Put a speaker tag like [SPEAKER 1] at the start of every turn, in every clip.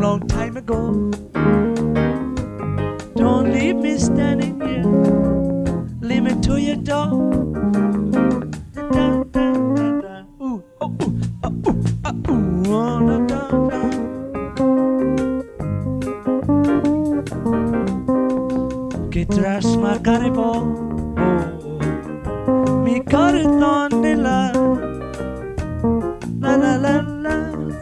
[SPEAKER 1] long time ago. Don't leave me standing here. Leave me to your door. Da, da, da, da. Ooh, oh, ooh, oh, ooh, ooh, oh, da, da, da. Che trasma caripo, mi corazón de la la la.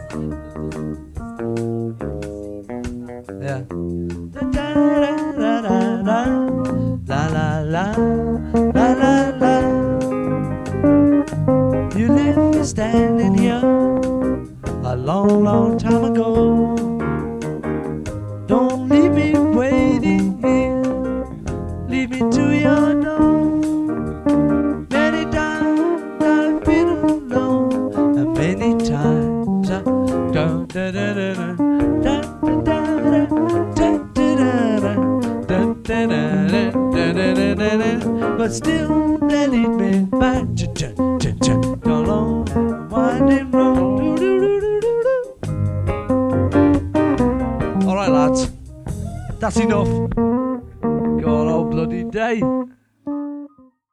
[SPEAKER 1] Yeah. Da da da da da la la la la la la. You left me standing here a long, long time ago. Don't leave me waiting here. Leave me to your door. Many times I've been alone, and many times I da da da da da da da da da. But still they lead me back to long winding road. All right, lads, that's enough. Go on, old bloody day.